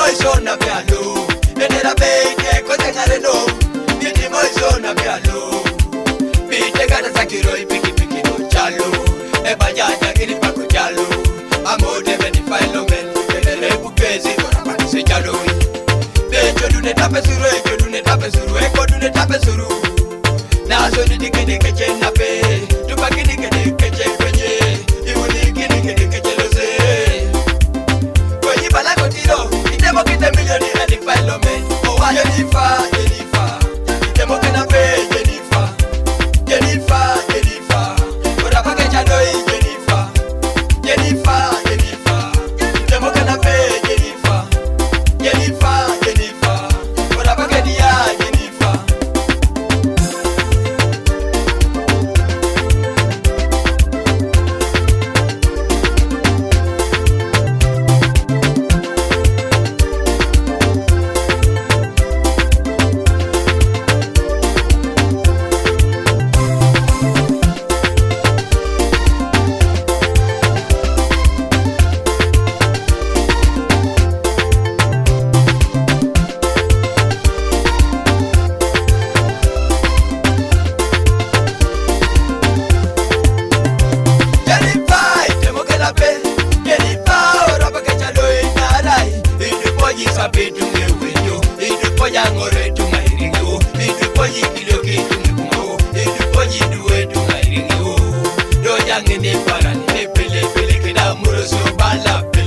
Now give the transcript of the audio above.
moishona pialo Nenera beke kote ngareno Nini moishona pialo Bite gata sakiro ipiki piki no chalo Eba jaja kini pako chalo Amode beni failo men Nenere bukezi kona paki se chalo Becho dune tape suru eko dune tape suru Eko dune tape suru Naso didi kini keche nape Tupa kini kini keche kwenye Iuni kini kini keche loze Kwenye bala kotiro Itemo kite milioni eni failo men Owa Jennifer, Jennifer Itemo kena pe Jennifer Jennifer, Jennifer Ora pake chadoi Jennifer Jennifer, Jennifer Itemo kena pe Jennifer Jennifer, Jennifer Ora pake dia Jennifer Para ni pele pele que da muro so bala.